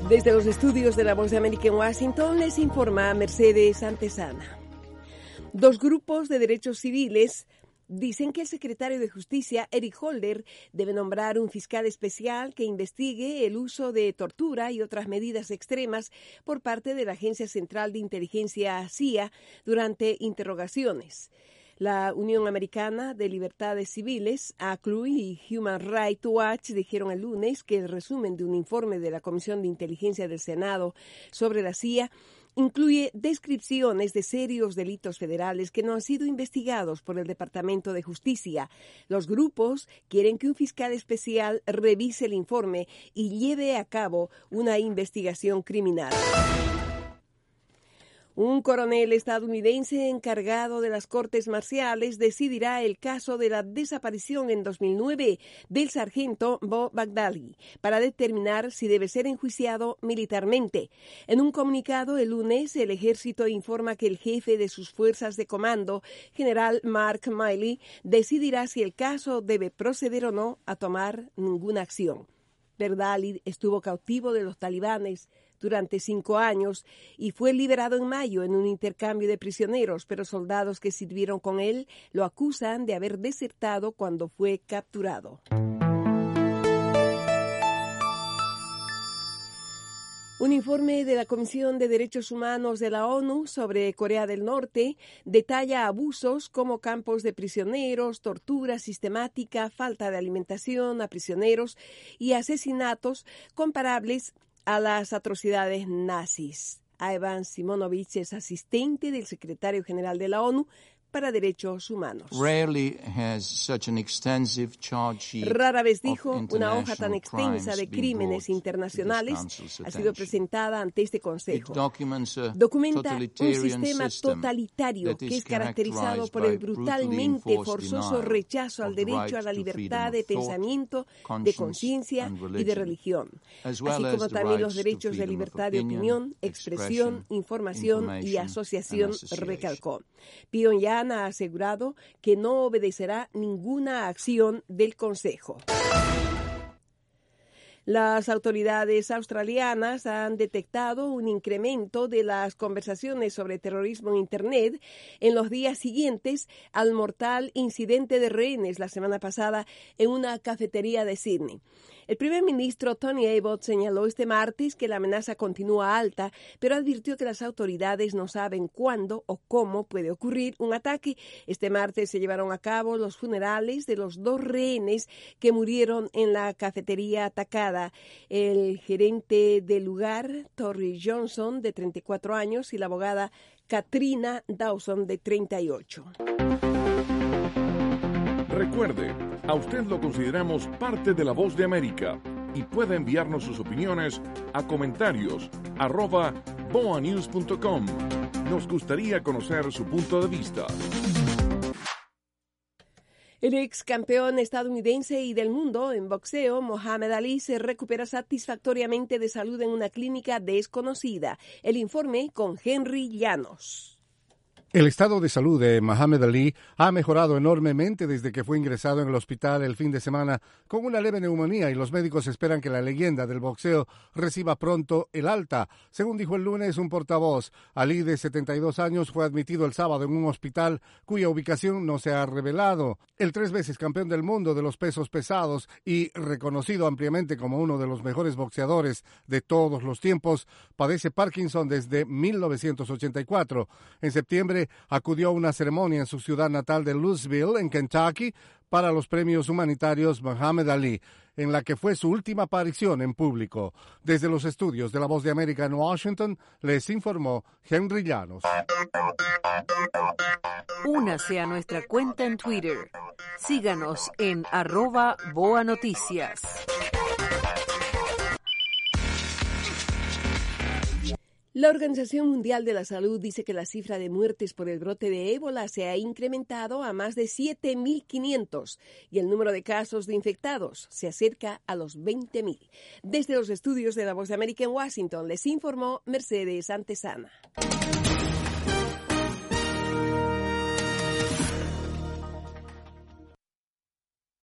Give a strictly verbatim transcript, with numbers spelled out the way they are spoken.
Desde los estudios de la Voz de América en Washington les informa Mercedes Antesana. Dos grupos de derechos civiles dicen que el secretario de Justicia, Eric Holder, debe nombrar un fiscal especial que investigue el uso de tortura y otras medidas extremas por parte de la Agencia Central de Inteligencia C I A durante interrogaciones. La Unión Americana de Libertades Civiles, A C L U y Human Rights Watch dijeron el lunes que el resumen de un informe de la Comisión de Inteligencia del Senado sobre la C I A incluye descripciones de serios delitos federales que no han sido investigados por el Departamento de Justicia. Los grupos quieren que un fiscal especial revise el informe y lleve a cabo una investigación criminal. Un coronel estadounidense encargado de las cortes marciales decidirá el caso de la desaparición en dos mil nueve del sargento Bo Bagdadi para determinar si debe ser enjuiciado militarmente. En un comunicado el lunes, el ejército informa que el jefe de sus fuerzas de comando, general Mark Milley, decidirá si el caso debe proceder o no a tomar ninguna acción. Bagdadi estuvo cautivo de los talibanes durante cinco años y fue liberado en mayo en un intercambio de prisioneros, pero soldados que sirvieron con él lo acusan de haber desertado cuando fue capturado. Un informe de la Comisión de Derechos Humanos de la ONU sobre Corea del Norte detalla abusos como campos de prisioneros, tortura sistemática, falta de alimentación a prisioneros y asesinatos comparables a las atrocidades nazis. Ivan Simonovich es asistente del secretario general de la ONU para Derechos Humanos. Rara vez dijo una hoja tan extensa de crímenes internacionales ha sido presentada ante este Consejo. Documenta un sistema totalitario que es caracterizado por el brutalmente forzoso rechazo al derecho a la libertad de pensamiento, de conciencia y de religión, así como también los derechos de libertad de opinión, expresión, información y asociación, recalcó. Pyongyang ha asegurado que no obedecerá ninguna acción del Consejo. Las autoridades australianas han detectado un incremento de las conversaciones sobre terrorismo en Internet en los días siguientes al mortal incidente de rehenes la semana pasada en una cafetería de Sydney. El primer ministro Tony Abbott señaló este martes que la amenaza continúa alta, pero advirtió que las autoridades no saben cuándo o cómo puede ocurrir un ataque. Este martes se llevaron a cabo los funerales de los dos rehenes que murieron en la cafetería atacada. El gerente del lugar, Torrey Johnson, de treinta y cuatro años, y la abogada Katrina Dawson, de treinta y ocho. Recuerde, a usted lo consideramos parte de La Voz de América y puede enviarnos sus opiniones a comentarios arroba boa news punto com. Nos gustaría conocer su punto de vista. El ex campeón estadounidense y del mundo en boxeo, Muhammad Ali, se recupera satisfactoriamente de salud en una clínica desconocida. El informe con Henry Llanos. El estado de salud de Muhammad Ali ha mejorado enormemente desde que fue ingresado en el hospital el fin de semana con una leve neumonía y los médicos esperan que la leyenda del boxeo reciba pronto el alta. Según dijo el lunes un portavoz, Ali, de setenta y dos años, fue admitido el sábado en un hospital cuya ubicación no se ha revelado. El tres veces campeón del mundo de los pesos pesados y reconocido ampliamente como uno de los mejores boxeadores de todos los tiempos, padece Parkinson desde mil novecientos ochenta y cuatro. En septiembre acudió a una ceremonia en su ciudad natal de Louisville, en Kentucky, para los premios humanitarios Muhammad Ali, en la que fue su última aparición en público. Desde los estudios de La Voz de América en Washington, les informó Henry Llanos. Únase a nuestra cuenta en Twitter. Síganos en arroba Boa Noticias. La Organización Mundial de la Salud dice que la cifra de muertes por el brote de ébola se ha incrementado a más de siete mil quinientos y el número de casos de infectados se acerca a los veinte mil. Desde los estudios de La Voz de América en Washington les informó Mercedes Antesana.